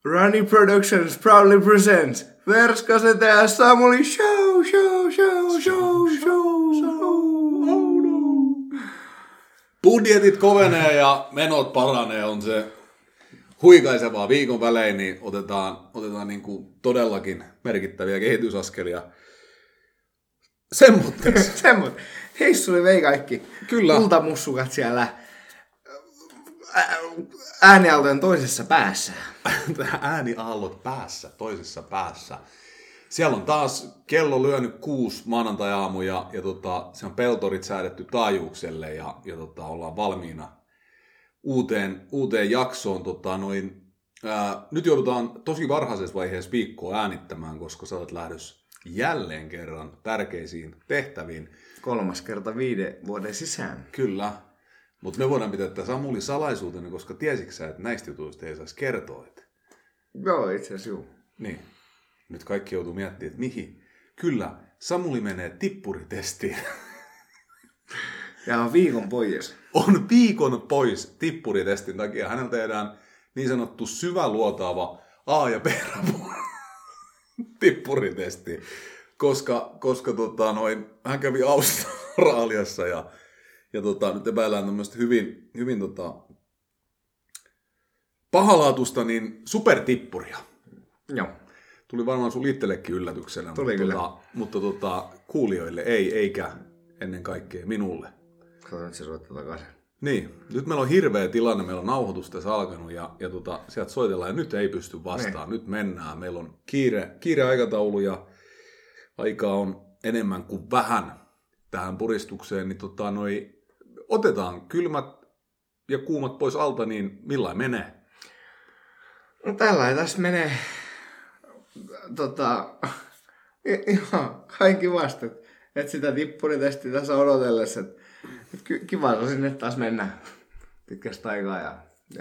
Rani Productions proudly presents Verskaset ja Samuli show. Budjetit kovenee ja menot paranee, on se huikaisevaa viikon välein, niin otetaan niin kuin todellakin merkittäviä kehitysaskelia semmoitteeksi. Heissuli vei kaikki. Kyllä. Kultamussukat siellä äänialtojen toisessa päässä. Ääniaallot päässä, toisessa päässä. Siellä on taas kello lyönyt 6 maanantai-aamu ja se on peltorit säädetty taajuukselle ja ollaan valmiina uuteen jaksoon. Nyt joudutaan tosi varhaisessa vaiheessa viikkoa äänittämään, koska sä olet lähdössä jälleen kerran tärkeisiin tehtäviin. 3. kerta 5 vuoden sisään. Kyllä, mutta me voidaan pitää tämä Samuli salaisuutena, koska tiesitkö sä, että näistä jutuista ei saisi kertoa? Joo, itse asiassa juu. Niin. Nyt kaikki joutuu miettimään, että mihin. Kyllä, Samuli menee tippuritestiin. Ja on viikon pois. On viikon pois tippuritestin takia. Hänellä tehdään niin sanottu syväluotaava A- ja B-rapu tippuritesti. Koska hän kävi Australiassa ja nyt epäillään tämmöistä hyvin pahalaatuista niin supertippuria. Joo. Tuli varmaan sun itsellekin yllätyksenä, mutta kuulijoille ei, eikä ennen kaikkea minulle. Katsotaan, että se soittaa takaisin. Niin, nyt meillä on hirveä tilanne, meillä on nauhoitus tässä alkanut ja sieltä soitellaan ja nyt ei pysty vastaan, nyt mennään. Meillä on kiire aikataulu ja aikaa on enemmän kuin vähän tähän puristukseen, niin otetaan kylmät ja kuumat pois alta, niin millain menee? No tällä tässä menee ihan kaikki vasta, että sitä tippuritestiä tässä odotellessa, että kiva on sinne taas mennä pitkästä aikaa ja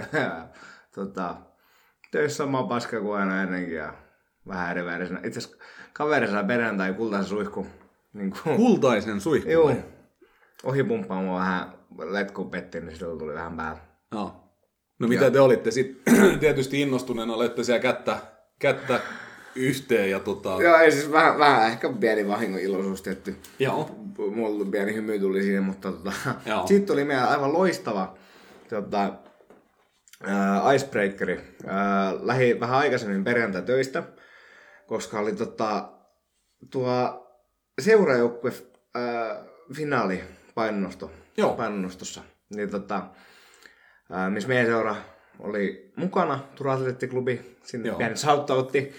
töissä sama paska kuin aina ennenkin ja vähän eri värisenä. Itse asiassa kaveri saa perjantai kultaisen suihku. Niin Kultaisen suihku? Joo. Ohipumppaamo vähän letkuun petti, niin sillä tuli vähän päällä. No mitä te olitte sitten tietysti innostuneena, olette siellä kättä yhteen ja Joo, ei siis vähän ehkä pieni vahingon iloisuus tietty. Joo. Mulla pieni hymy tuli siinä, mutta sitten tuli meidän aivan loistava icebreakeri. Lähi vähän aikaisemmin perjantai töistä, koska oli tuo seurajoukkue finaali painonnostossa. Niin missä meidän seura oli mukana, Turun Atleettiklubi, sinne pieni shoutoutti.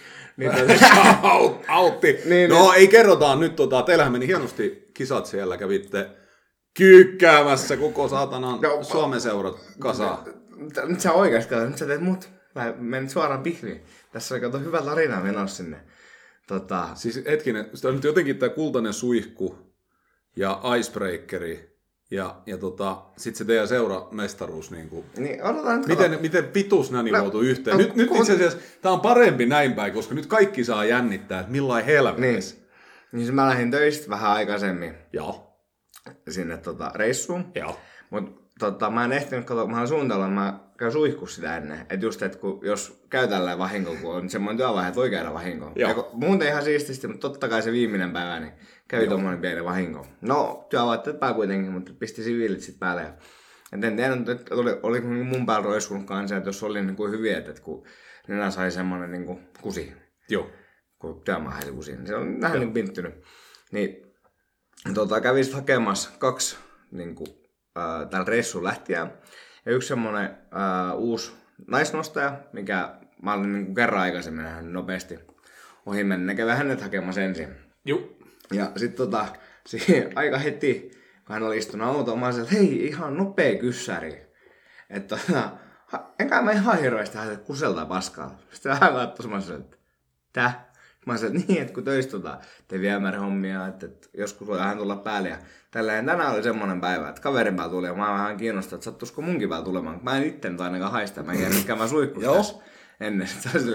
Autti. Ei kerrotaan nyt, teillähän meni hienosti kisat siellä, kävitte kyykkäämässä koko saatanan Suomen seurat kasaan. Nyt sä oikeasti katsot, nyt sä teet mut. Mä menin suoraan pihviin. Tässä on hyvä tarina menossa sinne. Siis hetkinen, sitä on nyt jotenkin tää kultainen suihku ja icebreakeri. Ja sitten se teidän seuramestaruus. Niin, odotaan nyt. Miten pituus nämä nivoutuu yhteen? Nyt itse asiassa tämä on parempi näin päin, koska nyt kaikki saa jännittää, että millainen helvetis. Niin mä lähdin töistä vähän aikaisemmin. Joo. Sinne reissuun. Joo. Mutta mä en ehtinyt katsoa, mä suunnitella, mä käyn suihkussa sitä ennen. Että just, että jos käy tällainen vahinko, kun on semmoinen työvaihe, että voi käydä vahinkoa. Muuten ihan siististi, mutta totta kai se viimeinen päivä, niin kävi tommoinen pieni vahinko. No, työvaatteet päällä kuitenkin, mutta pisti siviilit sit päälle. Ja en tiedä, että oli mun päällä roiskunut kanssa, että jos oli niin kuin hyviä, että kun nenä sai semmoinen niin kuin kusi. Joo. Kun työmaa häisi kusi, niin se on vähän niin pinttynyt. Niin, kävin hakemassa 2 niin kuin tällä reissuun lähtien. Ja yksi semmonen uusi naisnostaja, mikä mä olin niin kerran aikaisemmin nähnyt nopeasti ohi mennä. Ne kävi hänet hakemassa ensin. Joo. Ja sit aika heti, kun hän oli istunut autoon, mä olin, että hei, ihan nopea kyssäri. Että enkä mä ihan hirveästi hänet kuseltaa paskaa. Sitten vähän katsoin, mä olin, että tää? Mä sanoin, että niin, että kun töistä te viemärihommia, että joskus voi vähän tulla päälle. Ja tänään oli semmoinen päivä, että kaverin päällä tuli ja mä vähän kiinnostaa, että sattuisiko munkin päällä tulemaan. Mä en itse nyt ainakaan haista, mä en tiedä, käymään suihkussa tässä ennen.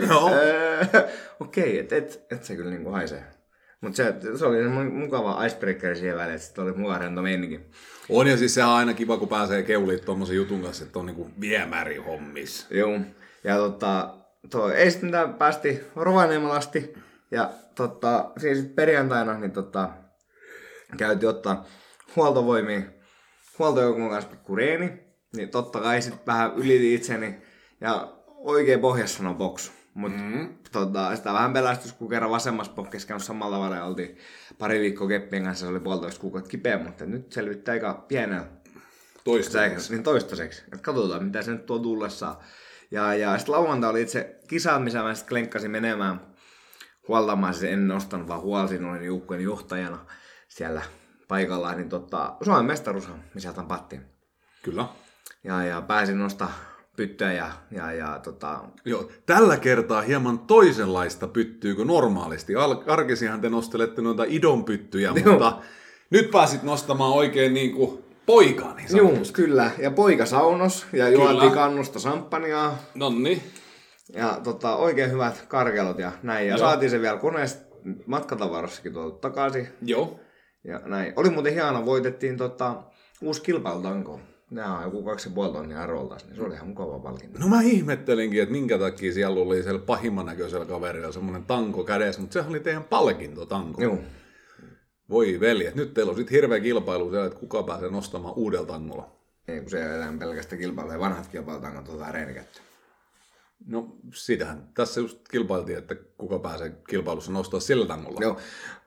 Okei, et se kyllä niinku haisee. Mutta se oli semmoinen mukava icebreaker siihen väliin, että sitten oli mukava rento meininki. On ja siis sehän on aina kiva, kun pääsee keuliin tommosen jutun kanssa, että on niinku viemärihommis. Joo. Ja ei sitten mitään, päästi Rovaniemelasti. Ja siinä sitten perjantaina niin käytiin ottaa huoltojoukon kanssa pikku reeni. Niin totta kai sitten vähän yliti itseni. Ja oikein pohjassa sanoi boksu. Mutta sitä vähän pelästys, kun kerran vasemmassa pokkessa käynyt samalla tavalla ja oltiin pari viikkoa keppien kanssa, se oli 1,5 kuukautta kipeä, mutta nyt selvittää aika pienellä. Toistaiseksi. Niin toistaiseksi. Et katsotaan, mitä se nyt tuo tullessaan. Ja sitten lauantai oli itse kisa, missä mä sitten klenkkasin menemään huoltamaan. Siis en nostanut, vaan huolsin, olin joukkueen johtajana siellä paikallaan. Niin Suomen mestaruushan, missä tampattiin. Kyllä. Ja pääsin nostaa pyttyä Joo, tällä kertaa hieman toisenlaista pyttyä kuin normaalisti. Arkisihan te nostelette noita idonpyttyjä, mutta nyt pääsit nostamaan oikein niin kuin poikaa, niin sanotusti. Joo, kyllä. Ja poika saunos ja juotiin kannusta samppaniaa. Nonni. Ja oikein hyvät karkelot ja näin. Ja saatiin se vielä koneesta matkatavarassakin tuolta takaisin. Joo. Ja näin. Oli muuten hieno, voitettiin uusi kilpailutanko. Nämä on joku 2,5 tonnia arvoltaisi, niin se oli ihan mukava palkinto. No mä ihmettelinkin, että minkä takia siellä oli siellä pahimman näköisellä kaverilla semmoinen tanko kädessä, mutta sehän oli teidän palkinto tanko. Joo. Voi veljet, nyt teillä on sitten hirveä kilpailu siellä, että kuka pääsee nostamaan uudella tangolla. Ei, kun se ei ole pelkästään kilpailu, ja vanhat kilpailutangot otetaan reenikättä. No sitähän tässä just kilpailtiin, että kuka pääsee kilpailussa nostaa sillä tangolla. Joo.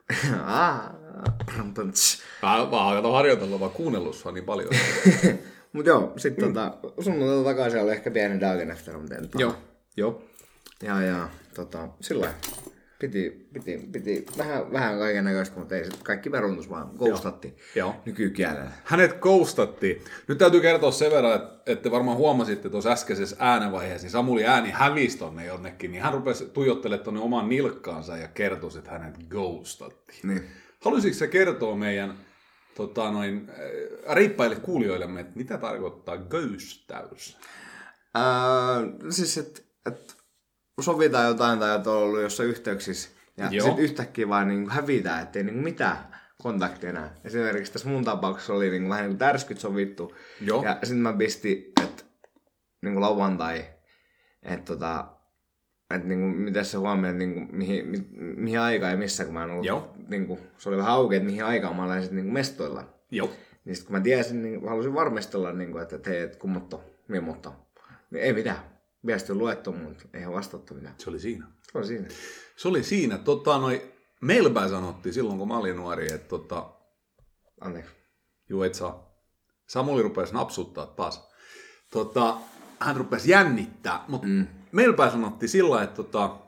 Mä oon harjoitella vaan kuunnellut sua niin paljon. Mut joo, sit sunnuntaita takaisin oli ehkä pieni dagen efter. Joo. Ja sillä piti vähän kaiken näköistä, mutta ei sit kaikki peruntus vaan ghostattiin nykykielellä. Hänet ghostattiin. Nyt täytyy kertoa sen verran, että varmaan huomasitte tuossa äskeisessä äänenvaiheessa, niin Samuli ääni hävisi tonne jonnekin, niin hän rupesi tuijottelemaan tonne omaan nilkkaansa ja kertoi, että hänet ghostattiin. Niin. Haluaisitko se kertoa meidän reippaille kuulijoillemme, että mitä tarkoittaa ghostaus? Siis, että sovitaan jotain tai että on ollut jossain yhteyksissä ja sitten yhtäkkiä vaan niin hävitään, ettei niin mitään kontaktia enää. Esimerkiksi tässä mun tapauksessa oli niin vähän niin tärskyt sovittu. Joo. Ja sitten mä pistin, että niin lauantai, että niin miten se huomioon, niin mihin aikaan ja missä, kun mä en ollut, niin se oli vähän auki, että mihin aikaan mä olen niin mestoilla. Joo. Niin sitten kun mä tiesin, niin halusin varmistella, niin kuin, että hei, et kummotto, mutta niin ei mitään. Viesti on luettu, mutta eihän vastattu mitään. Se oli siinä. Se oli siinä. Meilläpäin sanottiin silloin, kun mä olin nuori, että Anteeksi. Juu, et saa. Samuli rupesi napsuttaa taas. Hän rupesi jännittää, mutta meilläpäin sanottiin sillä, että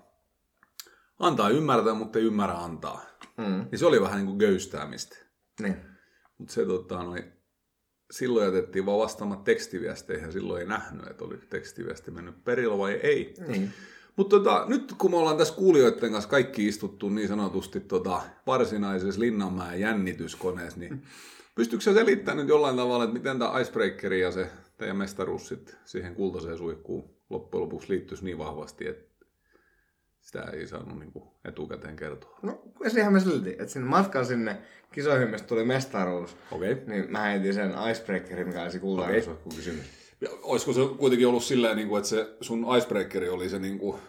antaa ymmärtää, mutta ei ymmärrä antaa. Niin se oli vähän niin kuin göystäämistä. Niin. Mutta se silloin jätettiin vaan vastaamaan tekstiviesteihin ja silloin ei nähnyt, että oli tekstiviesti mennyt perillä vai ei. Niin. Mutta nyt kun me ollaan tässä kuulijoiden kanssa kaikki istuttu niin sanotusti varsinaisessa Linnanmäen jännityskoneessa, niin pystytkö sä selittämään nyt jollain tavalla, että miten tämä Icebreakeri ja se teidän mestaruus sit siihen kultaiseen suihkuun loppujen lopuksi liittyisi niin vahvasti, että sitä ei saanut niinku etukäteen kertoa? No, siihen me silti, että sinne matkan sinne kisoihin, mistä tuli mestaruus, niin mä heitin sen Icebreakerin, mikä olisi kultainen suihkukysymys. Olisiko se kuitenkin ollut silleen, että se sun Icebreakeri oli se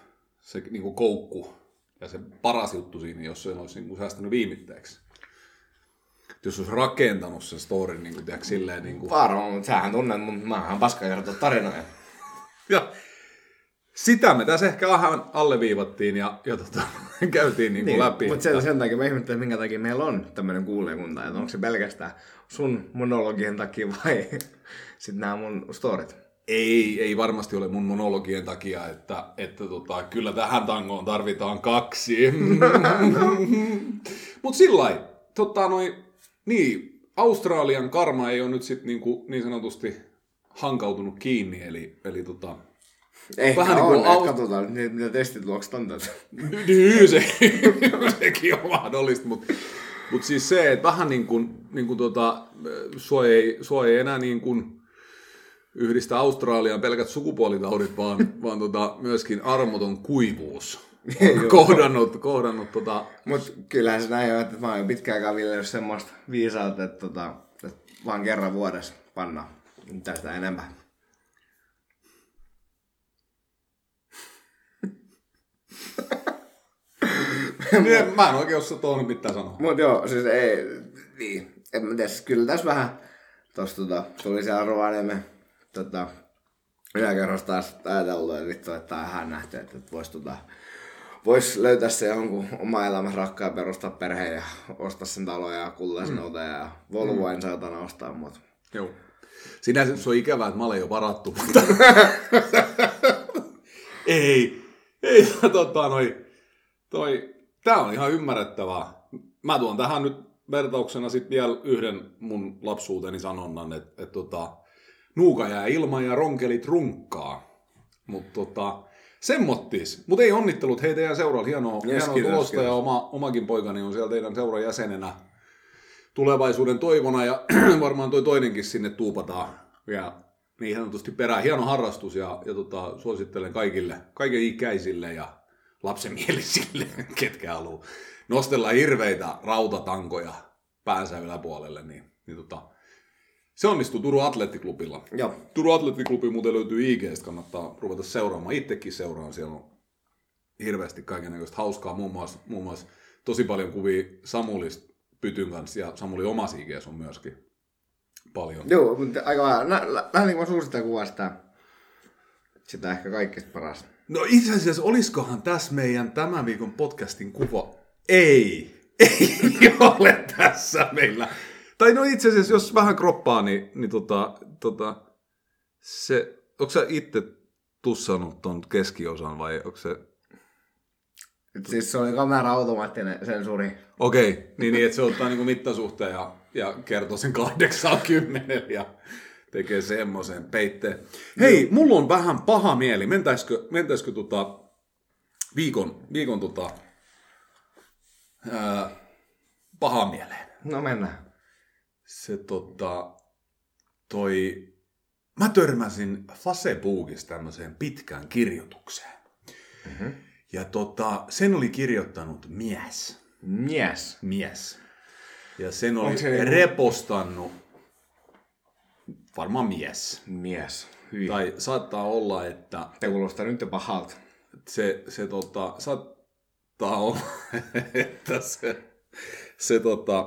koukku ja se paras juttu siinä, jos se olisi säästänyt viimitteeksi? Jos olisi rakentanut sen storin silleen... Varmaan, mutta sähän tunnet, mutta mä oon paska kertoa tarinoja. Ja sitä me tässä ehkä vähän alleviivattiin ja käytiin läpi. Mutta sen takia mä ihmettelen, minkä takia meillä on tämmöinen kuulijakunta. Että onko se pelkästään sun monologien takia vai sitten nämä mun storit? Ei varmasti ole mun monologien takia, että kyllä tähän tangoon tarvitaan 2. Mutta sillain, Australian karma ei ole nyt sit niin sanotusti hankautunut kiinni, eli ehkä vähän on, katsotaan mitä testitulokset on tätä. Sekin on mahdollista, mutta siis se, että vähän sua ei enää yhdistä Australian pelkät sukupuolitaudit, vaan myöskin armoton kuivuus. kohdannut. Mutta kyllähän se näin on, että mä oon jo pitkään aikaa viljellyt semmoista viisautta, että vaan kerran vuodessa panna tästä enempää. Niin, mä en oikein osaa tuohon mitään sanoa. Mut joo, siis ei, niin, en mä tiedä, siis kyllä tässä vähän, tossa tuli siellä Rovaniemen, yläkerrossa taas ajateltu, että vittu, että tää on ihan nähty, että vois löytää se jonkun oma elämässä rakkaan ja perustaa perheen ja ostaa sen talon ja kultaisen oteen ja Volvo en saatana ostaa, mutta... Joo. Sinänsä se on ikävää, että mä olen jo varattu, mutta... ei, tää on ihan ymmärrettävää. Mä tuon tähän nyt vertauksena sit vielä yhden mun lapsuuteni sanonnan, että nuuka jää ilman ja ronkelit runkkaa. Mutta semmottis. Mutta ei onnittelut, hei teidän seuralla hienoa tulosta ja omakin poikani on siellä teidän seuran jäsenenä tulevaisuuden toivona ja varmaan toi toinenkin sinne tuupataan ja niin sanotusti perään. Hieno harrastus ja suosittelen kaiken ikäisille ja lapsenmielisille, ketkä haluaa nostella hirveitä rautatankoja päänsä yläpuolelle, niin se onnistuu Turun Atlettiklubilla. Joo. Turun Atlettiklubi muuten löytyy IG:stä, kannattaa ruveta seuraamaan. Itsekin seuraan, siellä on hirveästi kaikennäköistä hauskaa, muun muassa tosi paljon kuvia Samulista Pytyn kanssa, ja Samuli omassa IG:ssä on myöskin paljon. Joo, mutta aika vähän. Vähän niin kuin suosittelen kuvaa sitä ehkä kaikista parasta. No itse asiassa, oliskohan tässä meidän tämän viikon podcastin kuva? Ei ole tässä meillä. Tai no itse asiassa, jos vähän kroppaa, niin se, onko sä itse tussannut ton keskiosan vai onko se... Siis se oli kamera-automaattinen sensuuri. Okei, niin että se ottaa niinku mittasuhteen ja kertoo sen 80 ja tekee semmoisen peitteen. Hei, mulla on vähän paha mieli. Mentäisikö viikon paha mieleen? No mennään. Se mä törmäsin Facebookissa tämmöiseen pitkään kirjoitukseen. Mm-hmm. Ja sen oli kirjoittanut mies. Ja sen oli repostannut varmaan mies. Hyi. Tai saattaa olla, että... Te kuulostaa nyt jo pahalta. Se saattaa olla, että se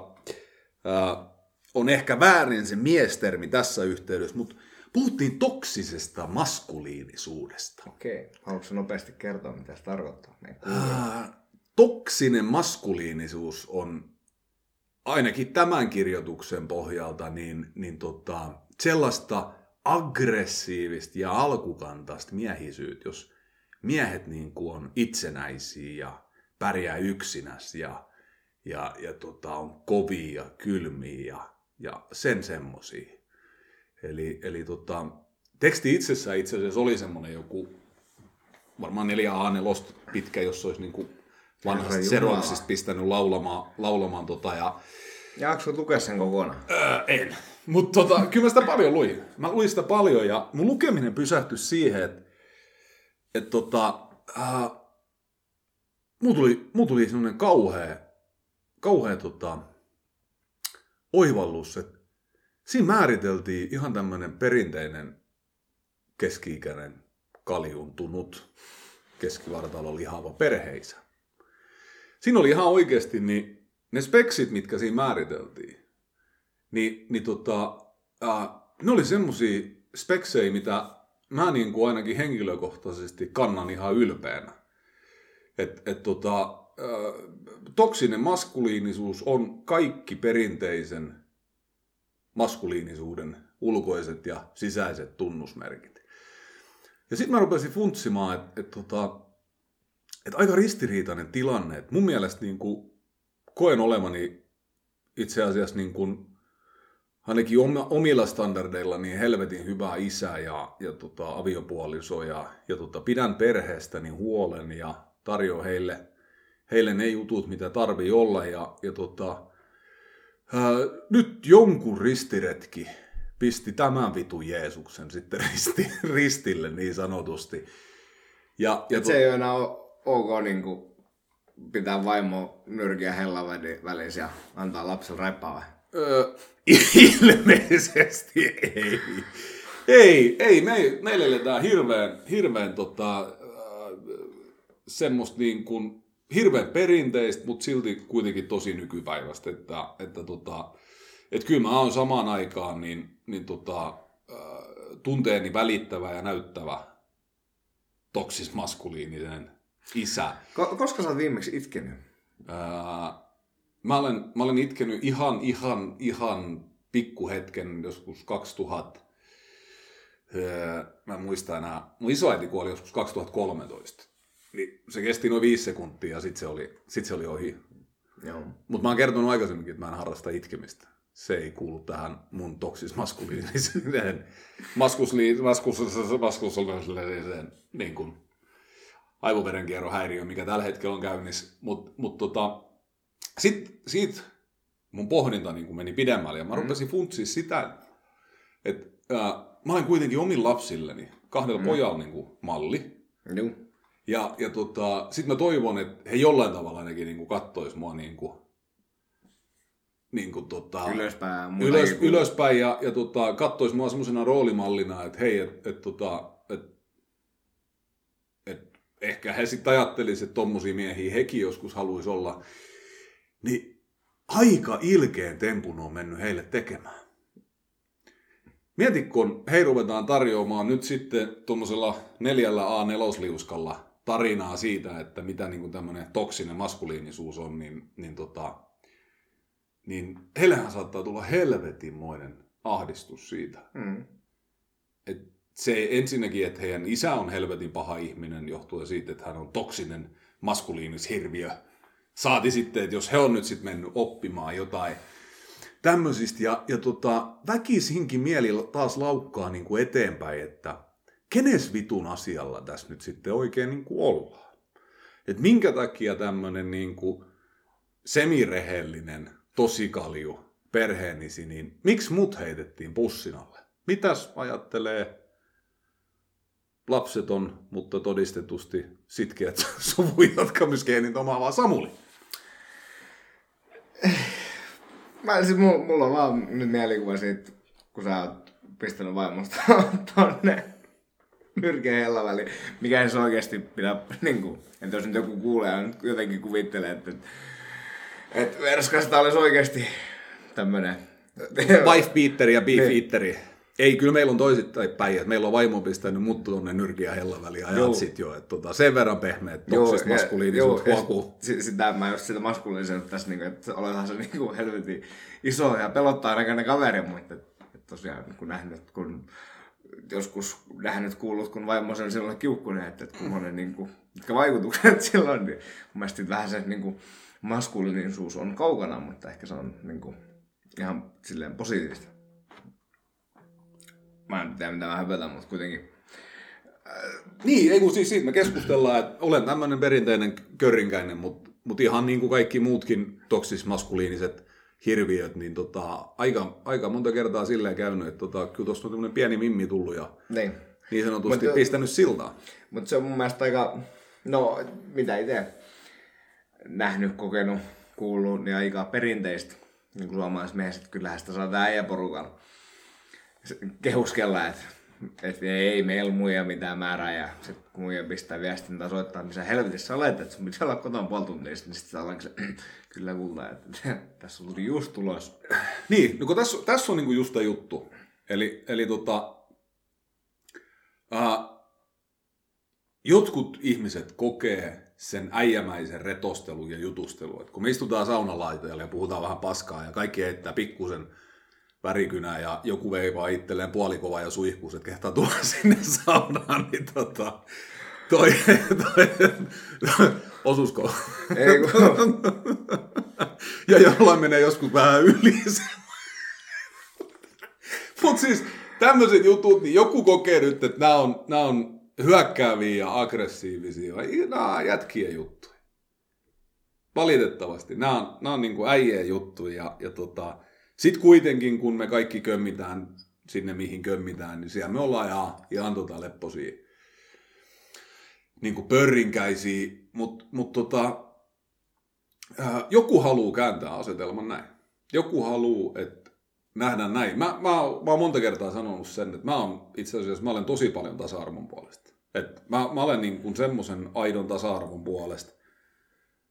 on ehkä väärin se miestermi tässä yhteydessä, mutta puhuttiin toksisesta maskuliinisuudesta. Okei. Haluatko nopeasti kertoa, mitä se tarkoittaa? Toksinen maskuliinisuus on ainakin tämän kirjoituksen pohjalta sellaista aggressiivista ja alkukantaista miehisyyttä, jos miehet niin kuin on itsenäisiä ja pärjää yksinäs ja on kovia ja kylmiä ja sen semmosia. Eli teksti itsessään itse asiassa oli semmoinen joku varmaan 4 A4 pitkä, jos olisi niin kuin vanhasta Xeroxista pistänyt laulamaan ja... Jaakso lukea sen kokonaan? En. Mutta kyllä mä sitä paljon luin. Mä luin sitä paljon ja mun lukeminen pysähtyi siihen, että mulla tuli semmoinen kauhea oivallus, että siinä määriteltiin ihan tämmöinen perinteinen keski-ikäinen kaljuntunut keskivartalon lihava perheisä. Siinä oli ihan oikeasti ne speksit, mitkä siinä määriteltiin, ne oli semmosia speksejä, mitä mä niin kuin ainakin henkilökohtaisesti kannan ihan ylpeänä. Toksinen maskuliinisuus on kaikki perinteisen maskuliinisuuden ulkoiset ja sisäiset tunnusmerkit. Ja sitten mä rupesin funtsimaan, että aika ristiriitainen tilanne. Et mun mielestä niin kuin koen olevani itse asiassa niin kuin, ainakin omilla standardeilla niin helvetin hyvä isä ja aviopuoliso ja pidän perheestäni huolen ja tarjoan heille ne jutut, mitä tarvii olla. Nyt jonkun ristiretki pisti tämän vitun Jeesuksen sitten ristille niin sanotusti. Se ei ole enää ok niin kuin pitää vaimo nyrkiä hellan välissä ja antaa lapselle raippaa vai? Ilmeisesti ei. Me eletään hirveän semmoista niin kuin hirveän perinteistä, mutta silti kuitenkin tosi nykypäiväistä, että kyllä mä oon samaan aikaan tunteeni välittävä ja näyttävä toksismaskuliininen isä. Koska sä oot viimeksi itkenyt? Mä olen itkenyt ihan pikkuhetken joskus 2000. Mä en muista enää. Mun isoäiti kuoli joskus 2013. Niin se kesti noin 5 sekuntia ja sit se oli ohi. Mutta mä oon kertonut aikaisemminkin, että mä en harrasta itkemistä. Se ei kuulu tähän mun toksismaskuliiniseen maskuliiniseen niin kuin aivoverenkierron häiriö, mikä tällä hetkellä on käynnissä. Mutta siitä mun pohdinta niin meni pidemmälle ja mä rupesin funtsiin sitä, että mä olen kuitenkin omin lapsilleni 2 pojalla niin kuin malli. Ja sit mä toivon, että he jollain tavalla ainakin niin kuin kattois mua ylöspäin ja kattois mua semmosena roolimallina, että hei, ehkä he sitten ajattelisivat, että tommosia miehiä hekin joskus haluaisi olla. Niin aika ilkeen tempun on mennyt heille tekemään. Mieti, kun hei ruvetaan tarjoamaan nyt sitten tuommoisella 4 A4-liuskalla tarinaa siitä, että mitä niin tämmöinen toksinen maskuliinisuus on, niin heillähän saattaa tulla helvetinmoinen ahdistus siitä. Et se ensinnäkin, että heidän isä on helvetin paha ihminen, johtuen siitä, että hän on toksinen maskuliinishirviö. Saati sitten, että jos he on nyt sitten mennyt oppimaan jotain tämmöisistä, ja väkisinkin mieli taas laukkaa niin kuin eteenpäin, että kenes vitun asialla tässä nyt sitten oikein niin kuin ollaan. Että minkä takia tämmöinen niin kuin semirehellinen tosikalju perheenisi, niin miksi mut heitettiin pussin alle? Mitäs ajattelee lapseton, mutta todistetusti sitkeät suvun jatkamisgeenit omaava Samuli? Mulla on vaan nyt mielikuva siitä, kun sä oot pistänyt vaimosta tonne nyrkeen hellaväliin. Mikä se oikeesti pitää, niinku, että jos nyt joku kuulee ja nyt jotenkin kuvittelee, että Verskasta olisi oikeesti tämmönen wife beateri ja beef eateri. Ei, kyllä meillä on toisittain päin. Meillä on vaimo pistänyt mut tuonne nyrkiä hellan väliin. Ajat sit jo, että sen verran pehmeät toksista maskuliinisuut huokuu. Sitä mä just sitä maskuliinisuutta tässä, että olethan se helvetin iso ja pelottaa näköinen kaveri, mutta tosiaan kun nähnyt, kun joskus kuullut, kun vaimo on silloin kiukkunen, että kummonen mitkä vaikutukset silloin, niin mun mielestä vähän se maskuliinisuus on kaukana, mutta ehkä se on ihan silleen positiivista. Mä en tiedä mitä mä höpötän, mutta kuitenkin. Niin, ei kun siis siitä me keskustellaan, että olen tämmöinen perinteinen körrinkäinen, mutta ihan niin kuin kaikki muutkin toksismaskuliiniset hirviöt, niin aika monta kertaa silleen käynyt, että kyllä tuossa on tämmöinen pieni mimmi tullut ja niin sanotusti pistänyt siltaa. Mutta se on mun mielestä aika, mitä itse nähnyt, kokenut, kuullut, niin aika perinteistä niin kuin suomalaismiehet, että kyllähän sitä saa äijäporukalla kehuskella, että ei meillä muija mitään määrää ja sitten kun muija pistää viestin tai soittaa, niin sä helvetissä olet, että sun pitää olla kotona puoli tuntia, niin sitten sä olenko se, kyllä kuullaan, että tässä on just tulos. Niin, no kun tässä on niinku just tämä juttu. Eli jotkut ihmiset kokee sen äijämäisen retostelun ja jutustelun, että kun me istutaan saunalaitoilla ja puhutaan vähän paskaa ja kaikki heittää pikkusen värikynää ja joku veivaa itselleen puolikova ja suihkuus, että kehtaa tulla sinne saunaan, niin toi osusko? Ei kun. Ja jollain menee joskus vähän yli. Mutta siis tämmöiset jutut, niin joku kokee nyt, että nämä on hyökkääviä ja aggressiivisia. Nämä on jätkien juttuja. Valitettavasti. Nämä on niin kuin äijien juttuja. Sitten kuitenkin, kun me kaikki kömmitään sinne, mihin kömmitään, niin siellä me ollaan ihan lepposia, niin kuin pörrinkäisiä, mutta joku haluaa kääntää asetelman näin. Joku haluaa, että nähdään näin. Mä oon monta kertaa sanonut sen, että mä olen tosi paljon tasa-arvon puolesta. Että mä olen niin kuin semmoisen aidon tasa-arvon puolesta,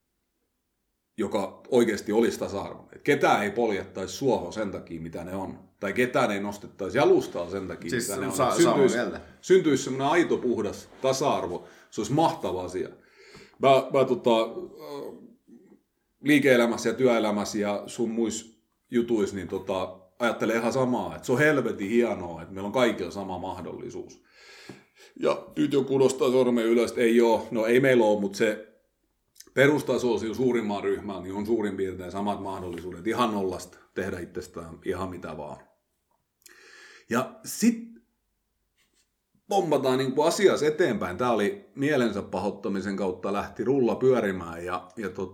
joka oikeasti olisi tasa-arvoinen. Ketään ei poljettaisi suohon sen takia, mitä ne on. Tai ketään ei nostettaisi jalustaa sen takia, siis mitä ne on. Syntyisi semmoinen aito, puhdas tasa-arvo. Se olisi mahtava asia. Mä liike-elämässä ja työelämässä ja sun muissa jutuissa niin ajattelen ihan samaa, että se on helvetin hienoa, että meillä on kaikilla sama mahdollisuus. Ja nyt joku nostaa sormen ylös, että ei ole, no ei meillä ole, mutta se perustaso suurimman ryhmän niin on suurin piirtein samat mahdollisuudet ihan nollasta tehdä itsestään ihan mitä vaan. Ja sitten pommataan niin kuin asiassa eteenpäin. Tämä oli mielensä pahoittamisen kautta lähti rulla pyörimään ja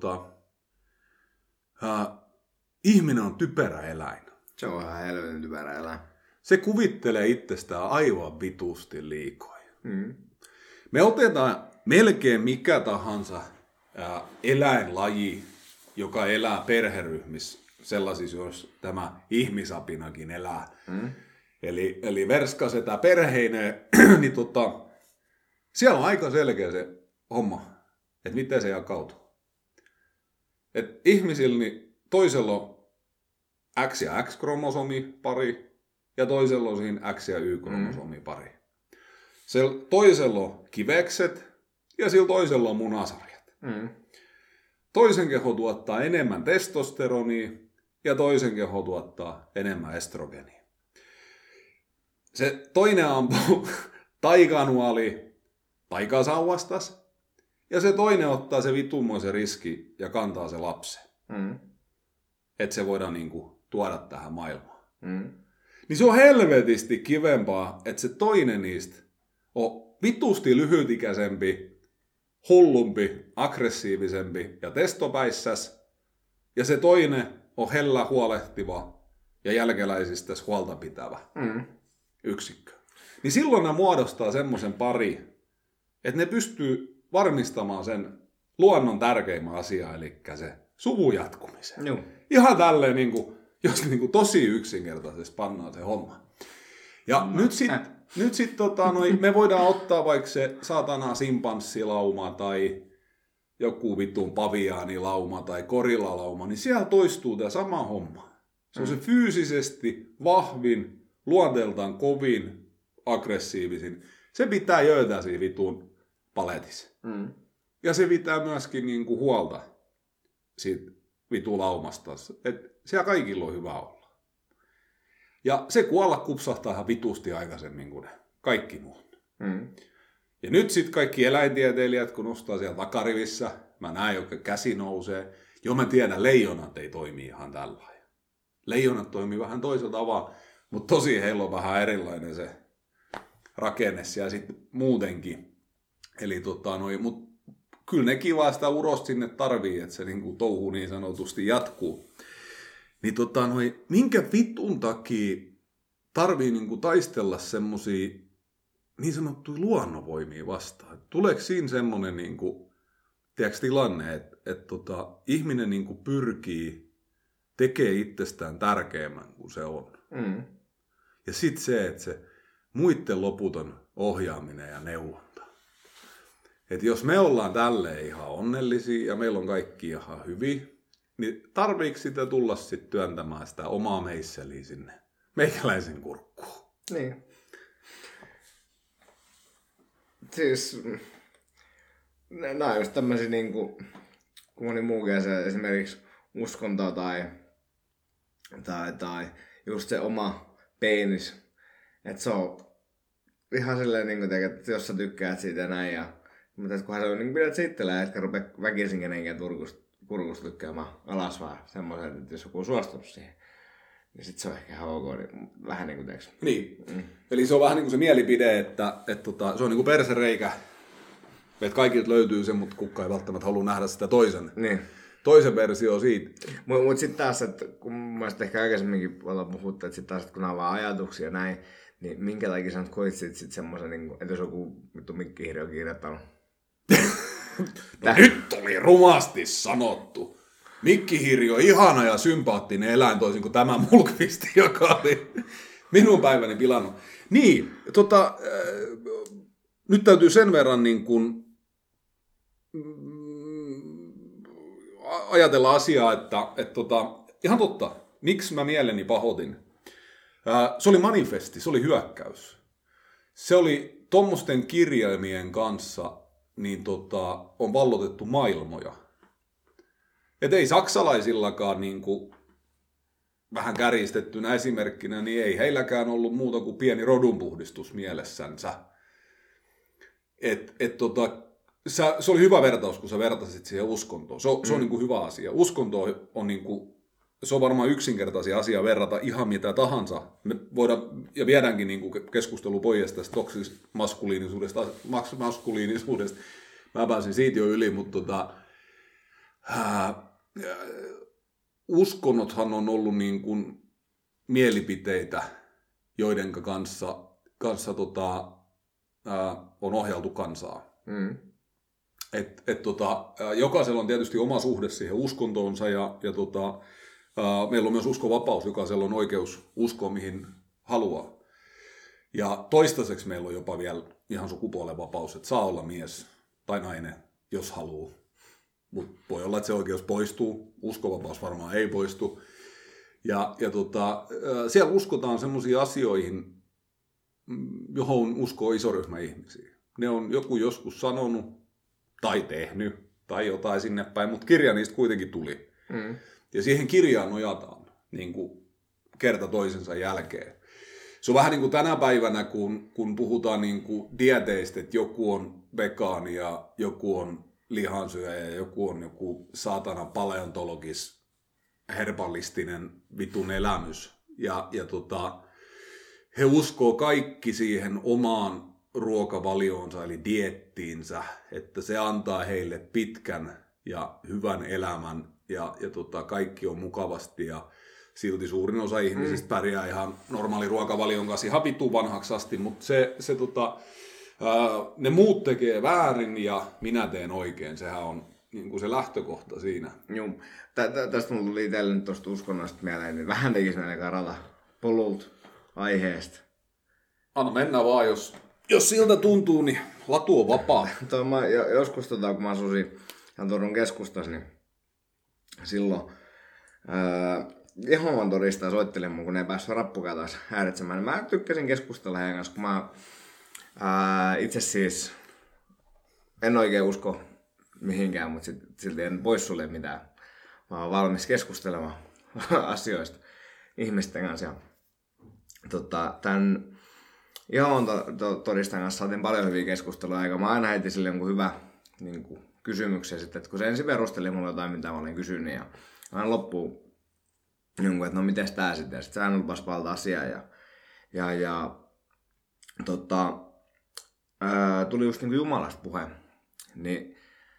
ihminen on typerä eläin. Se on ihan helvetin typerä eläin. Se kuvittelee itsestään aivan vitusti liikoja. Me otetaan melkein mikä tahansa eläinlaji, joka elää perheryhmissä, sellaisissa, jos tämä ihmisapinakin elää. Eli verskasetä perheineen, niin siellä on aika selkeä se homma, että miten se jakautuu. Et ihmisillä niin toisella on X ja X-kromosomi pari, ja toisella on siinä X ja Y-kromosomi pari. Sillä toisella on kivekset, ja sillä toisella on munasarjat. Toisen keho tuottaa enemmän testosteronia, ja toisen keho tuottaa enemmän estrogenia. Se toinen ampuu taikanuoli taikasauvastas, ja se toinen ottaa se vitummoisen riski ja kantaa se lapsen. Että se voidaan niinku tuoda tähän maailmaan. Niin se on helvetisti kivempaa, että se toinen niistä on vitusti lyhytikäisempi, hullumpi, aggressiivisempi ja testopäissäs, ja se toinen on hellä huolehtiva ja jälkeläisistä huolta pitävä yksikkö. Niin silloin ne muodostaa semmoisen pari, että ne pystyy varmistamaan sen luonnon tärkeimmän asian, eli se suvun jatkumisen. Joo. Ihan tälleen, niin kuin, jos niin kuin tosi yksinkertaisesti pannaan se homma. Ja nyt sit, me voidaan ottaa vaikka se saatana simpanssilauma tai joku vitun paviaanilauma tai gorilalauma, niin siellä toistuu tämä sama homma. Se on se fyysisesti vahvin, luonteeltaan kovin, aggressiivisin. Se pitää jöötää siinä vitun paletissa. Ja se pitää myöskin niinku huolta siitä vitulaumasta. Että siellä kaikilla on hyvä olla. Ja se kuolla kupsahtaa ihan vitusti aikaisemmin kuin ne kaikki muut. Ja nyt sitten kaikki eläintieteilijät, kun nostaa siellä takarivissä, mä näen, joka käsi nousee. Jo mä tiedän, leijonat ei toimi ihan tällä lailla. Leijonat toimii vähän toisella tavalla, mutta tosi heillä on vähän erilainen se rakenne siellä sitten muutenkin. Eli mutta kyllä ne kivaa sitä urosta sinne tarvii, että se niinku touhu niin sanotusti jatkuu. Niin minkä vitun takia tarvii niinku taistella semmosia niin sanottuja luonnonvoimia vastaan? Tuleeko siinä semmoinen niinku, tilanne, että ihminen niinku pyrkii tekee itsestään tärkeämmän kuin se on. Ja sitten se, että se muiden loputon ohjaaminen ja neuvonta. Että jos me ollaan tälleen ihan onnellisia ja meillä on kaikki ihan hyvin, niin tarviiko sitä tulla sitten työntämään sitä omaa meisseliä sinne meikäläisen kurkkuun? Niin. Siis, nämä on just tämmöisiä niinku, kun moni muukin se esimerkiksi uskontoa tai just se oma penis. Että se on ihan silleen, niin kuin, että jos sä tykkäät siitä ja näin. Mutta kunhan sä niin pidät se itselleen, etkä rupea väkisin kenenkään kurkusta lykkäämään alas vaan semmoisen, että jos joku on suostunut siihen. Niin sit se on ehkä ihan ok, niin vähän niin kuin teeks. Niin. Eli se on vähän niin kuin se mielipide, että se on niin kuin persereikä. Että kaikilta löytyy se, mutta kukaan ei välttämättä halua nähdä sitä toisen versio siitä. Mutta sitten taas, että kun mun mielestä ehkä aikaisemminkin ollaan puhuttu, että sitten taas, kun nämä vaan ajatuksia näin, niin minkä takia sä nyt koit sitten semmoisen, niin että jos joku vittu Mikki-Hiiri on kirjoittanut. No nyt oli rumasti sanottu. Mikki-Hiiri on ihana ja sympaattinen eläin, toisin kuin tämä Mulkvisti, joka oli minun päiväni pilannut. Niin, nyt täytyy sen verran niin kuin ajatella asiaa, että ihan totta, miksi mä mieleni pahoitin. Se oli manifesti, se oli hyökkäys. Se oli tommosten kirjaimien kanssa, niin on vallotettu maailmoja. Et ei saksalaisillakaan niin kuin, vähän kärjistettynä esimerkkinä, niin ei heilläkään ollut muuta kuin pieni rodunpuhdistus mielessänsä. Se oli hyvä vertaus, kun sä vertasit siihen uskontoon. Se on niin kuin hyvä asia. Uskonto on niin kuin, se on varmaan yksinkertaisia asia verrata ihan mitä tahansa. Me voidaan, ja viedäänkin niin kuin keskustelu pois tästä toksisesta maskuliinisuudesta. Mä pääsin siitä jo yli, mutta uskonnothan on ollut niin kuin mielipiteitä, joiden kanssa on ohjeltu kansaa. Jokaisella on tietysti oma suhde siihen uskontoonsa ja meillä on myös uskovapaus, jokaisella on oikeus uskoa mihin haluaa. Ja toistaiseksi meillä on jopa vielä ihan sukupuolen vapaus, että saa olla mies tai nainen, jos haluaa. Mutta voi olla, että se oikeus poistuu, uskovapaus varmaan ei poistu. Siellä uskotaan semmoisiin asioihin, johon uskoo iso ryhmä ihmisiä. Ne on joku joskus sanonut tai tehnyt tai jotain sinne päin, mutta kirja niistä kuitenkin tuli. Ja siihen kirjaan nojataan niin kuin kerta toisensa jälkeen. Se on vähän niin kuin tänä päivänä, kun puhutaan niin kuin dieteistä, että joku on vegaani ja joku on lihansyöjä ja joku on joku saatana paleontologis herbalistinen vitun elämys. He uskoo kaikki siihen omaan ruokavalioonsa eli dieettiinsä, että se antaa heille pitkän ja hyvän elämän ja kaikki on mukavasti ja silti suurin osa ihmisistä pärjää ihan normaali ruokavalion kanssa ihan vitun vanhaksi asti, mutta ne muut tekee väärin ja minä teen oikein, sehän on niin kuin se lähtökohta siinä. Joo, tästä mulla tuli itselle nyt tuosta uskonnosta mieleen, niin vähän tekisi meidän karata polulta aiheesta. Anna mennä vaan, jos siltä tuntuu, niin latu on vapaa. Joskus kun mä asusin Turun keskustassa, niin silloin Jehovan todistaa soitteli mun, kun ne ei päässyt rappukaa taas häiritsemään. Mä tykkäsin keskustella heidän kanssa, kun mä itse siis en oikein usko mihinkään, mutta silti en poissulje mitään. Mä oon valmis keskustelemaan asioista ihmisten kanssa. Ja, tämän Jehovan todistajan kanssa saatiin paljon hyviä keskustelua, eikä mä aina heitin sille jonkun hyvä niin kysymyksen sitten, että kun se ensin perusteli mulle jotain, mitä mä olin kysynyt, ja aina loppuun jonkun, että no mites tää sitten, ja sitten hän lupasi valta asiaa, tuli just niinku Jumalasta puhe, niin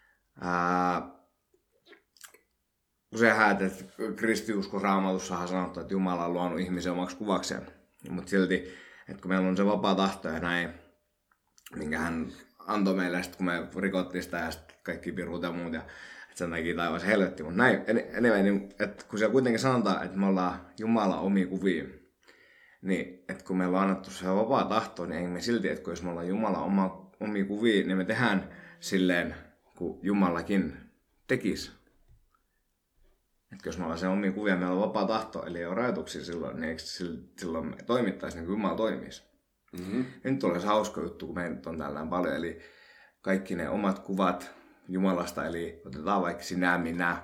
useinhan, että kristiusko Raamatussahan sanottu, että Jumala on luonut ihmisen omaksi kuvakseen, mutta silti, että kun meillä on se vapaa tahto ja näin, minkä hän antoi meille, sit, kun me rikottiin sitä ja kaikki pirut ja muut, ja että sen takia taivas helvetti, mutta näin, niin, että kun siellä kuitenkin sanotaan, että me ollaan Jumala omia kuvia, niin että kun meillä on annettu se vapaa tahto, niin ei me silti, että kun jos me ollaan Jumala omia kuvia, niin me tehdään silleen, kun Jumalakin tekisi. Että jos me ollaan se omia kuvia, meillä on vapaa tahto, eli ei ole rajoituksia silloin, niin eikö silloin me toimittaisi niin kuin Jumala toimisi. Mm-hmm. Nyt tulee se hauska juttu, kun meitä on tällään paljon, eli kaikki ne omat kuvat Jumalasta, eli otetaan vaikka sinä, minä,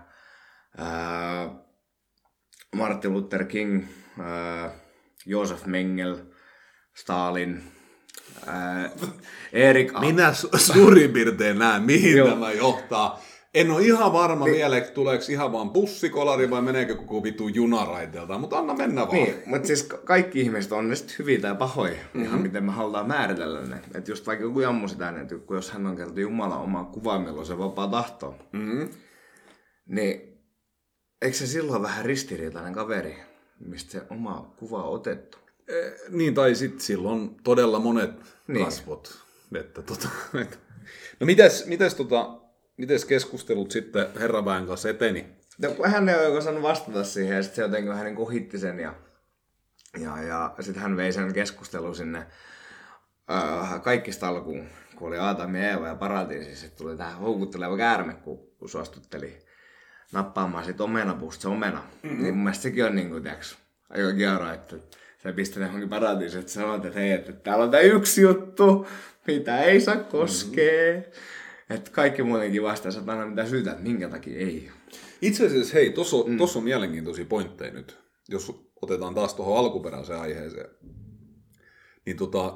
Martin Luther King, Josef Mengel, Stalin, Erik... Minä suurin piirtein näen, mihin tämä johtaa. En ole ihan varma vielä, että tuleeko ihan vaan bussikolari vai meneekö koko vitu junaraiteelta, mutta anna mennä vaan. Niin, mutta siis kaikki ihmiset on ne sitten hyviä tai pahoja, ihan miten me halutaan määritellä ne. Että just vaikka joku jammu sitä, että jos hän on kerta Jumala omaa kuvaa, milloin on se vapaa tahto, niin eikö se silloin vähän ristiriitainen kaveri, mistä se oma kuva on otettu? Niin, tai sitten silloin todella monet kasvot. Että No mites keskustelut sitten herraväen kanssa eteni? No, hän ei ole osannut vastata siihen ja sitten se jotenkin vähän niin kuin ohitti sen ja sitten hän vei sen keskustelun sinne kaikista alkuun, kun oli Aatami, Eeva ja paratiisi. Sitten tuli tähän houkutteleva käärme, kun suostutteli nappaamaan sit omenapuusta se omena. Niin mun mielestä sekin on niinku, tiiäks, aika kiero, että sä pistät johonkin paratiisiin, että sanot, että hei, että täällä on tää yksi juttu, mitä ei saa koskee. Että kaikki muutenkin vastaa, sä aina mitä syytä, että minkä takia ei. Itse asiassa, hei, tossa on mielenkiintoisia pointteja nyt, jos otetaan taas tuohon alkuperäiseen aiheeseen. Niin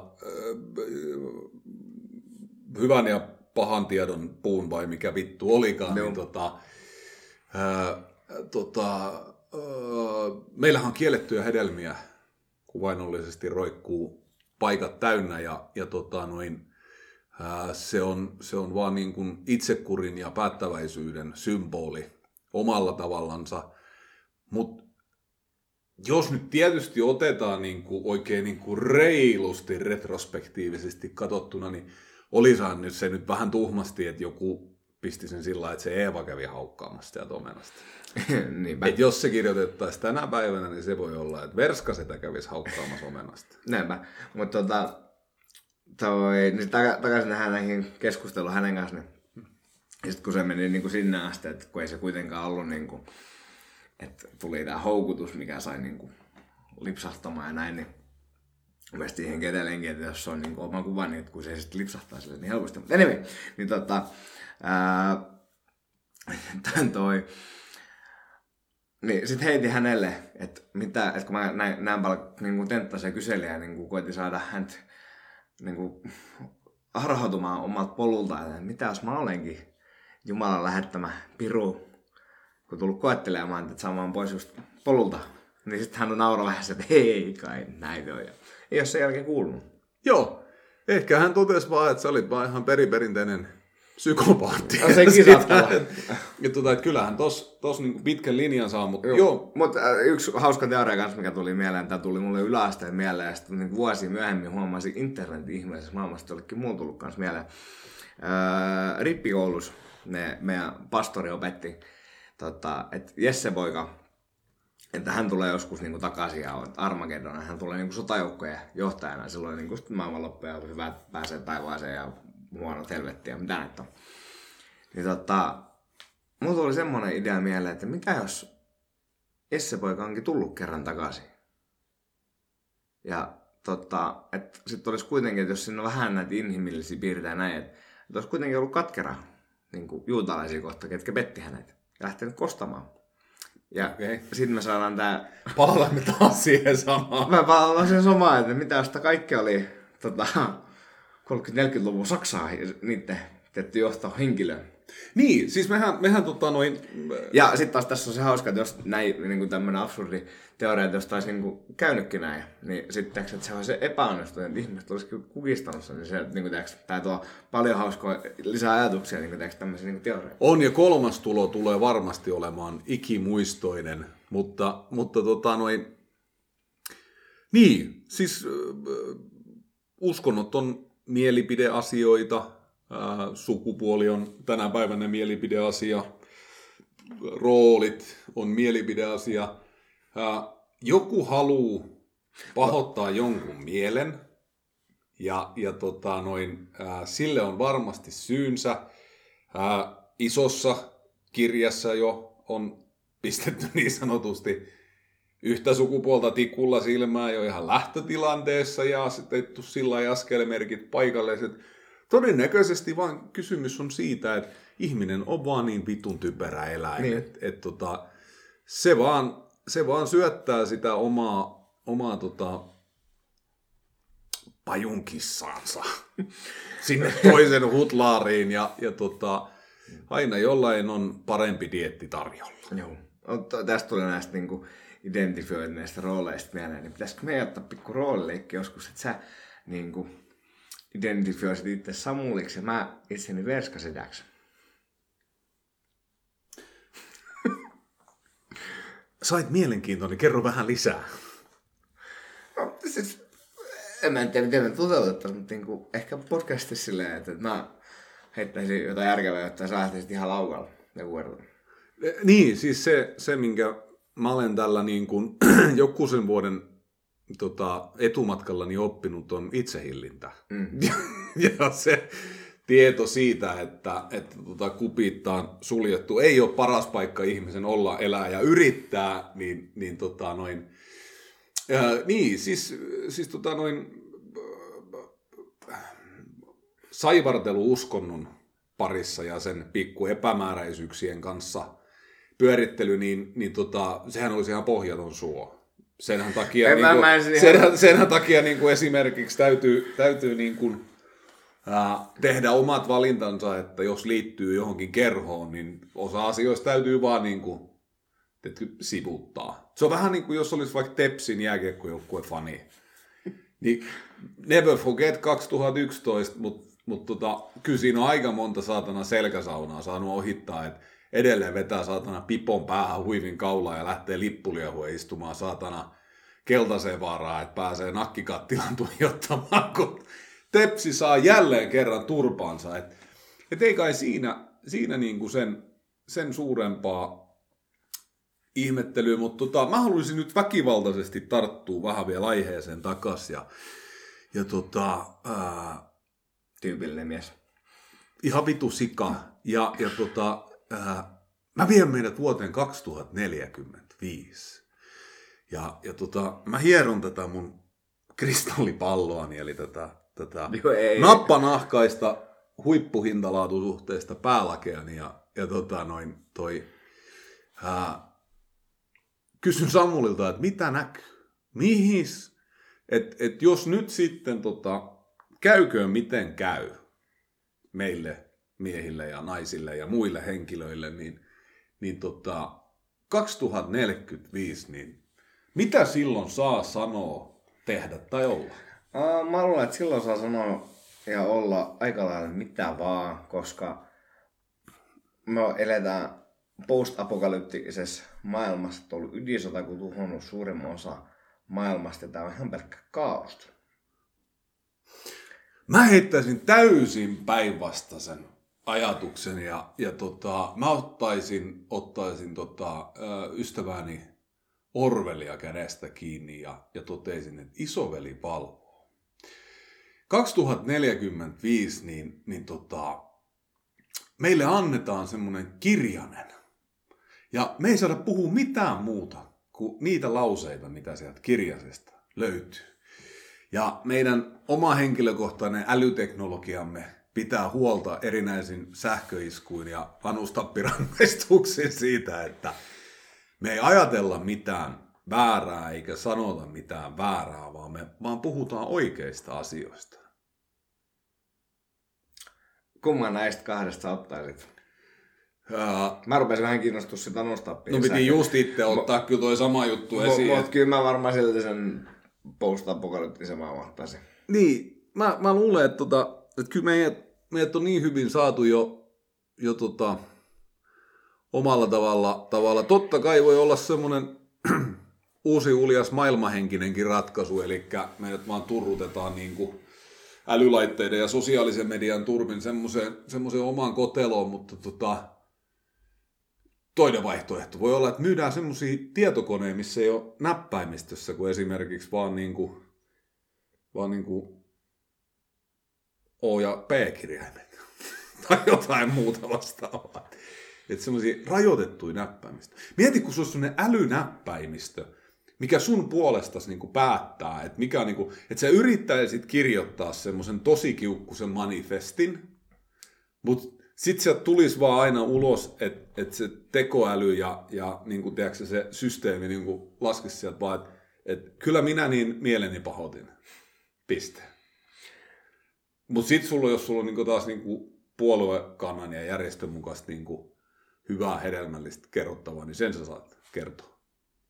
hyvän ja pahan tiedon puun vai mikä vittu olikaan, niin meillähän on kiellettyjä hedelmiä, kuvainnollisesti roikkuu paikat täynnä ja se on vaan niin kuin itsekurin ja päättäväisyyden symboli omalla tavallansa. Mutta jos nyt tietysti otetaan niin kuin oikein niin kuin reilusti retrospektiivisesti katsottuna, niin olisahan nyt se nyt vähän tuhmasti, että joku pisti sen sillä lailla, että se Eeva kävi haukkaamassa sieltä omenasta. Et jos se kirjoitettaisiin tänä päivänä, niin se voi olla, että Verskasetä kävisi haukkaamassa omenasta. Näinpä. Mutta niin takaisin näihin keskusteluun hänen kanssa. Niin, ja sitten kun se meni niin kuin sinne asti, että kun ei se kuitenkaan ollut, niin kuin, että tuli tämä houkutus, mikä sai niin kuin lipsahtamaan ja näin, niin mielestäni siihen edelleenkin, että jos se on niin kuin oma kuva, niin kun se sitten lipsahtaa sille niin helposti. Mutta anyway, niin niin sit heitin hänelle, että kun mä näin paljon niin tenttaisen kyselijää, niin koitin saada häntä niin harhautumaan omalta polulta, että mitä jos mä olenkin Jumalan lähettämä piru, kun tullut koettelemaan, että saamaan pois just polulta. Niin sitten hän on nauraa vähän, että hei kai näin on. Ei ole sen jälkeen kuulunut. Joo, ehkä hän totesi vaan, että sä olit vaan ihan periperinteinen psykopaatti. No sekin saattaa. Että kyllähän tos niinku pitkän linjan saa, mutta joo. Mutta yksi hauska teoria kanssa, mikä tuli mieleen, tämä tuli mulle yläasteen mieleen, ja sitten niin vuosia myöhemmin huomasin internetin ihmeellisessä maailmassa, jollekin muun tullut kanssa mieleen. Rippikoulussa meidän pastori opetti, että Jesse poika, että hän tulee joskus niin kuin takaisin ja Armageddon, hän tulee niin kuin sotajoukkojen johtajana, silloin niin kuin maailmanloppu ja hyvät pääsee taivaaseen ja huonot helvettiä ja mitä näitä on. Niin mulla tuli semmoinen idea mieleen, että mikä jos Jesse-poika onkin tullut kerran takaisin. Ja että sitten olisi kuitenkin, että jos siinä on vähän näitä inhimillisiä piirteitä näin, että olisi kuitenkin ollut katkera niin kuin juutalaisia kohta, ketkä petti hänet ja lähtenyt kostamaan. Ja sitten me saadaan tää... Palataan taas siihen samaan. Mä palaan siihen samaan, että mitä jos kaikki oli 30-40-luvun Saksaa niiden tietty johtohenkilö. Niin, siis mehän Ja sitten taas tässä on se hauska, että jos näin niin tämmöinen absurdi teoria, että jos taisi niin käynytkin näin, niin sitten että se on se epäonnistunut, että ihmiset olisikin kukistanut sen, niin se, niin tämä tuo paljon hauskoja lisää ajatuksia niin tämmöisiä niin teorioita. On, ja kolmas tulo tulee varmasti olemaan ikimuistoinen, mutta niin, siis uskonnot on mielipideasioita, sukupuoli on tänä päivänä mielipideasia, roolit on mielipideasia. Joku haluaa pahoittaa jonkun mielen ja sille on varmasti syynsä. Isossa kirjassa jo on pistetty niin sanotusti yhtä sukupuolta tikulla silmään jo ihan lähtötilanteessa ja sitten tettu sillä askelmerkit paikalliset. Todennäköisesti vaan kysymys on siitä, että ihminen on vaan niin vitun typerä eläin, niin. että se vaan syöttää sitä omaa pajunkissaansa sinne toisen hutlaariin ja aina jollain on parempi dieetti tarjolla. Joo. Tästä tulee näistä niinku identifioineista rooleista mieleen, niin pitäisikö meidän ottaa pikku roolileikki joskus, että sä niinku identifioisit itse Samuliksi ja mä itseni Verskasedäksi. Sait mielenkiintoinen, kerro vähän lisää. No siis, en mä tiedä miten toteutettaisiin, mutta niinku, ehkä podcastissa silleen, että mä heittäisin jotain järkevää, jotta sä lähtisit ihan laukalla joku verran. Niin, siis se minkä mä olen tällä niin kuin jokuisen vuoden etumatkallani oppinut on itsehillintä. Ja se tieto siitä, että kupit on suljettu, ei ole paras paikka ihmisen olla, elää ja yrittää, saivartelu uskonnon parissa ja sen pikku epämääräisyyksien kanssa pyörittely, sehän olisi ihan pohjaton suo. Senhän takia niin kuin esimerkiksi täytyy niin kuin, tehdä omat valintansa, että jos liittyy johonkin kerhoon, niin osa asioista täytyy vaan niin kuin, sivuuttaa. Se on vähän niin kuin jos olisi vaikka Tepsin jääkiekkojoukkueen fani. Niin never forget 2011, mutta kyllä siinä on aika monta saatana selkäsaunaa saanut ohittaa, että edelleen vetää saatana pipon päähän huivin kaulaa ja lähtee lippuliehuun istumaan saatana keltaiseen vaaraan, että pääsee nakkikattilan tuijottamaan, kun Tepsi saa jälleen kerran turpaansa. Et ei kai siinä niinku sen suurempaa ihmettelyä, mutta mä haluaisin nyt väkivaltaisesti tarttua vähän vielä aiheeseen takaisin. Tyypillinen mies. Ihan vitu sika. Mä vien meidät vuoteen 2045. Mä hieron tätä mun kristallipalloani, eli tätä nappanahkaista huippuhintalaatusuhteista päälakeani kysyn Samulilta, että mitä näkyy? Mihis? Et jos nyt sitten käyköön miten käy meille miehille ja naisille ja muille henkilöille, niin 2045, niin mitä silloin saa sanoa, tehdä tai olla? Mä luulen, että silloin saa sanoa ja olla aika lailla mitä vaan, koska me eletään post-apokalyptisessa maailmassa, että on ollut ydinsota, kun tuhonnut suurimman osa maailmasta, ja tää on ihan pelkkä kaaosta. Mä heittäisin täysin päinvastaisen ajatuksen ja mä ottaisin ystäväni Orwellia kädestä kiinni ja totesin, että isoveli valvoo. 2045 meille annetaan semmoinen kirjanen ja me ei saada puhua mitään muuta kuin niitä lauseita, mitä sieltä kirjasesta löytyy. Ja meidän oma henkilökohtainen älyteknologiamme pitää huolta erinäisin sähköiskuin ja vanhustappirangaistuksiin siitä, että me ei ajatella mitään väärää eikä sanota mitään väärää, vaan me vaan puhutaan oikeista asioista. Kumman näistä kahdesta ottaisit? Mä rupesin vähän kiinnostua sitä vanhustappia. No piti just itse ottaa kyllä toi sama juttu esiin. Mutta kyllä mä varmaan silti sen post-apokalyptisen mä ottaisin. Niin, mä luulen, että kyllä meidät on niin hyvin saatu jo omalla tavalla. Totta kai voi olla semmoinen uusi uljas maailmanhenkinenkin ratkaisu, eli meidät vaan turrutetaan niin kuin älylaitteiden ja sosiaalisen median turvin semmoiseen omaan koteloon, mutta toinen vaihtoehto voi olla, että myydään semmoisia tietokoneja, missä ei ole näppäimistössä, kuin esimerkiksi vaan niin kuin O- ja P-kirjaimet tai jotain muuta vastaavaa. Että semmoisia rajoitettuja näppäimistö. Mieti, kun se olisi semmoinen älynäppäimistö, mikä sun puolestasi niinku päättää, että mikä on niinku, että sä yrittäisit kirjoittaa semmoisen tosi kiukkusen manifestin, mutta sit sieltä tulisi vaan aina ulos, että se tekoäly ja niinku, tiedätkö, se systeemi niinku laskisi sieltä vaan, että kyllä minä niin mieleni pahoitin. Piste. Mutta sit jos sulla on niinku taas niinku puoluekannan ja järjestön mukaisesti niinku hyvää hedelmällistä kerrottavaa, niin sen sä saat kertoa.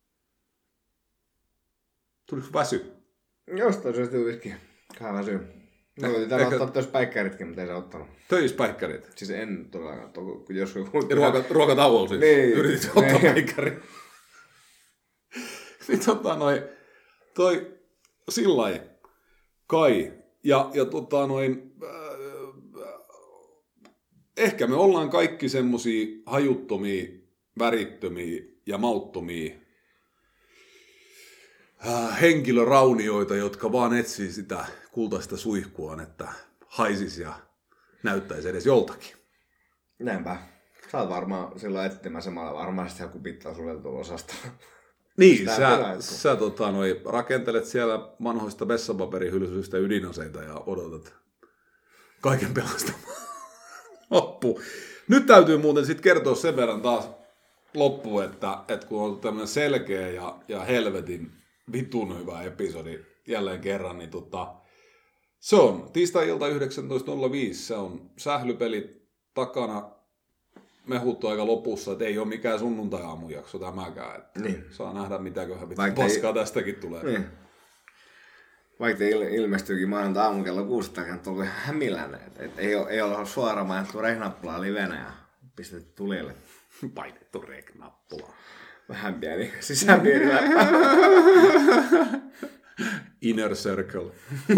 Tuliko väsy? Jostain syystä viski. Vähän väsyy. No yritetään ottaa tuossa päikkäritkin, mutta ei se ottanut. Töispäikkärit? Siis en todellakaan. Jos Ruokatauolla siis. Niin. Yritit ottaa päikkärit. Niin toi sillai kai. Ja ehkä me ollaan kaikki semmosia hajuttomia, värittömiä ja mauttomia henkilöraunioita, jotka vaan etsii sitä kultaista suihkuaan, että haisis ja näyttäisi edes joltakin. Näinpä. Sä oot varmaan silloin etsimäsemällä varmasti joku pitää sulle tuolla osastolla. Niin, sä rakentelet siellä vanhoista vessapaperihylsyistä ydinaseita ja odotat kaiken pelastamaan loppu. Nyt täytyy muuten sitten kertoa sen verran taas loppuun, että kun on tämmöinen selkeä ja helvetin vitun hyvä episodi jälleen kerran, niin se on tiistai-ilta 19.05, se on sählypelit takana, mehuttu aika lopussa, että ei ole mikään sunnuntai-aamujakso tämäkään. Että niin. Saa nähdä, mitäköhän paskaa tästäkin tulee. Niin. Vaikka ilmestyykin maanantai-aamu kello 6, että on ihan hämilläinen. Ei ole suoraan mainittu rek-nappulaa livenä ja pistetty tulille. Painettu rek-nappulaa. Vähän pieni sisäpiirillä. Inner circle.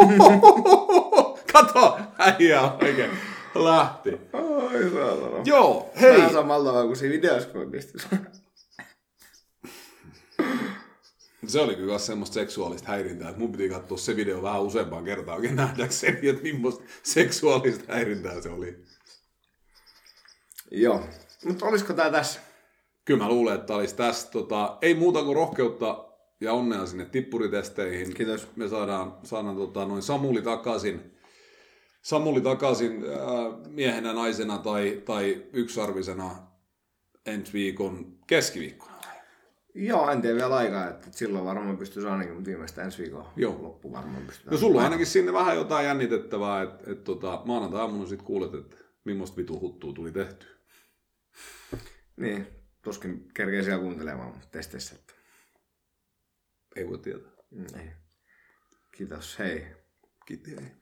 Kato, äijä oikein lähti. Oi saatana. Joo, hei. Vähän samalta kuin siinä videossa, kun pistin. Se oli kyllä semmoista seksuaalista häirintää, että mun piti katsoa se video vähän useampaan kertaan oikein nähdäkseni, että millaista seksuaalista häirintää se oli. Joo, mutta olisiko tää tässä? Kyllä mä luulen, että tää olisi tässä. Ei muuta kuin rohkeutta ja onnea sinne tippuritesteihin. Kiitos. Me saadaan noin Samuli takaisin miehenä, naisena tai yksarvisena ensi viikon keskiviikkona. Joo, en tiedä vielä aikaa, että silloin varmaan pystyisi ainakin, mutta viimeistä ensi viikon loppu varmaan pystytään. No sulla on ainakin sinne vähän jotain jännitettävää, että maanantai-aamuna sitten kuulet, että millaista vitu huttua tuli tehty. Niin, tuskin kerkee siellä kuuntelemaan testeissä. Että... Ei voi tietää. Ei. Kiitos, hei. Kiitos.